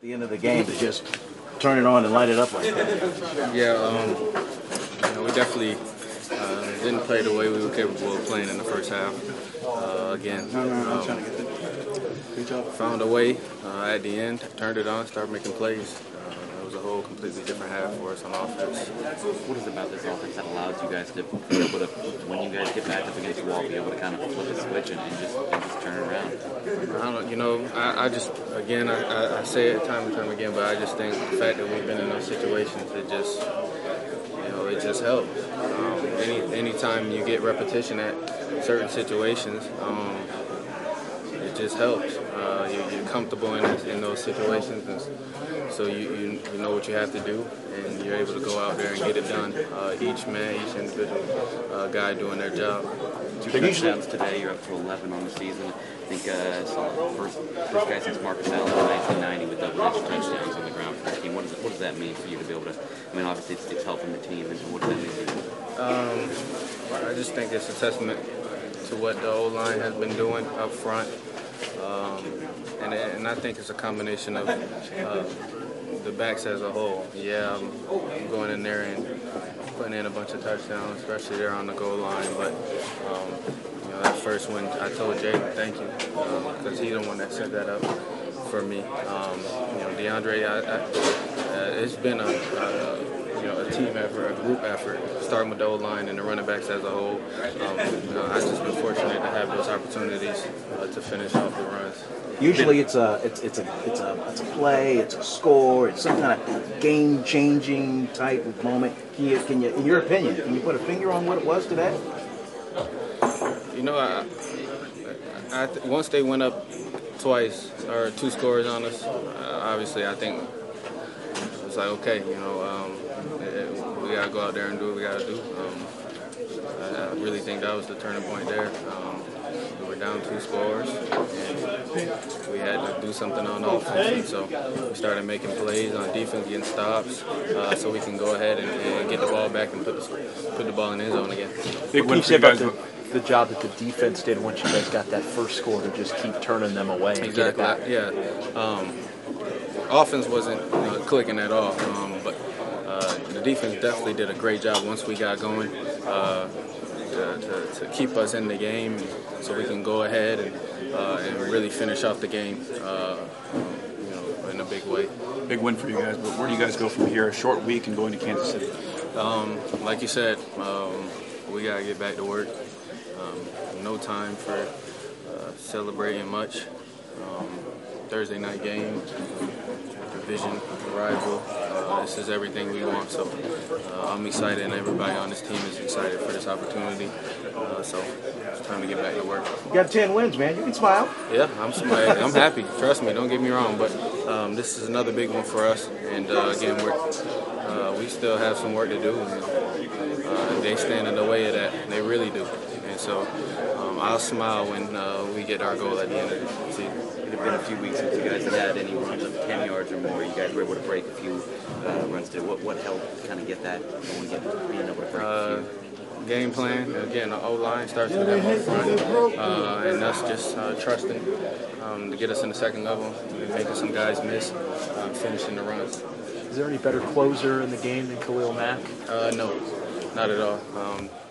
the end of the game to just turn it on and light it up like that? Yeah, we definitely didn't play the way we were capable of playing in the first half. Again, found a way at the end, turned it on, started making plays. It was a whole completely different half for us on offense. What is it about this offense that allows you guys to be able to, when you guys get back up against the wall, be able to kind of flip a switch and just turn it around? I say it time and time again, but I just think the fact that we've been in those situations, it just helps. Anytime you get repetition at certain situations, it just helps. You're comfortable in those situations, and so you know what you have to do, and you're able to go out there and get it done. Each individual guy doing their job. 2 touchdowns today. You're up to 11 on the season. I think first guy since Marcus Allen in 1990 with double-digit touchdowns on the ground for the team. What does that mean for you to be able to? I mean, obviously it's helping the team, and what does that mean for you? I just think it's a testament to what the O-line has been doing up front. And I think it's a combination of the backs as a whole. Yeah, I'm going in there and putting in a bunch of touchdowns, especially there on the goal line. But that first one, I told Jalen thank you because he's the one that set that up for me. DeAndre, it's been a team effort, a group effort, starting with the O-line and the running backs as a whole. I've just been fortunate to have those opportunities to finish off the runs. Usually it's a play, it's a score, it's some kind of game-changing type of moment. Can you, in your opinion, can you put a finger on what it was today? Once they went up twice or 2 scores on us, obviously I think it's like, okay, we got to go out there and do what we got to do. I really think that was the turning point there. We were down 2 scores, and we had to do something on offense. And so we started making plays on defense, getting stops, so we can go ahead and get the ball back and put the ball in the end zone again. What can you say about the job that the defense did once you guys got that first score to just keep turning them away? And exactly. Get it back? Yeah. Offense wasn't clicking at all, but the defense definitely did a great job once we got going to keep us in the game, so we can go ahead and really finish off the game, in a big way. Big win for you guys, but where do you guys go from here? A short week and going to Kansas City. Like you said, we gotta get back to work. No time for celebrating much. Thursday night game, division rival. This is everything we want, so I'm excited, and everybody on this team is excited for this opportunity. So it's time to get back to work. You got 10 wins, man. You can smile. Yeah, I'm smiling. I'm happy. Trust me, don't get me wrong, but this is another big one for us. And again, we still have some work to do. They stand in the way of that. They really do. And so I'll smile when we get our goal at the end of the season. It had been a few weeks since you guys had had any runs of 10 yards or more. You guys were able to break a few runs today. What helped kind of get that going, being able to break a few? Game plan. Again, the O-line starts with them up front, and us just trusting to get us in the second level, making some guys miss, finishing the runs. Is there any better closer in the game than Khalil Mack? No, not at all.